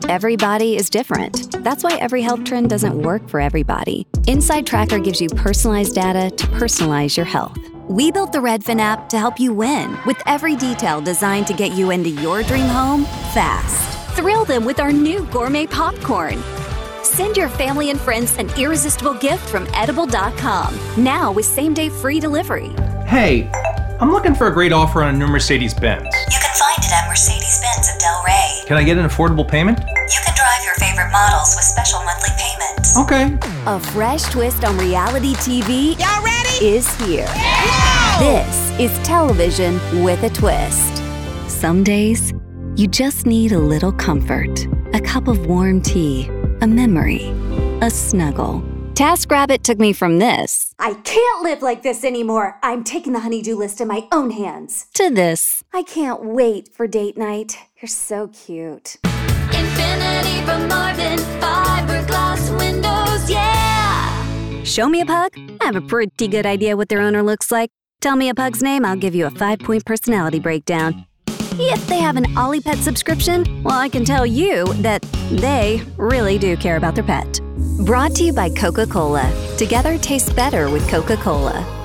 Everybody is different. That's why every health trend doesn't work for everybody. Inside Tracker gives you personalized data to personalize your health. We built the Redfin app to help you win, with every detail designed to get you into your dream home fast. Thrill them with our new gourmet popcorn. Send your family and friends an irresistible gift from Edible.com, now with same-day free delivery. Hey, I'm looking for a great offer on a new Mercedes-Benz. You can find it at Mercedes-Benz of Del Rey. Can I get an affordable payment? You can drive your favorite models with special monthly payments. Okay. A fresh twist on reality TV Y'all ready? is here. Yeah! This is television with a twist. Some days, you just need a little comfort. A cup of warm tea, a memory, a snuggle. TaskRabbit took me from this. I can't live like this anymore. I'm taking the honey-do list in my own hands. To this. I can't wait for date night. You're so cute. Infinity from Marvin, fiberglass windows, yeah! Show me a pug? I have a pretty good idea what their owner looks like. Tell me a pug's name, I'll give you a 5-point personality breakdown. If they have an OlliPet subscription, well, I can tell you that they really do care about their pet. Brought to you by Coca-Cola. Together tastes better with Coca-Cola.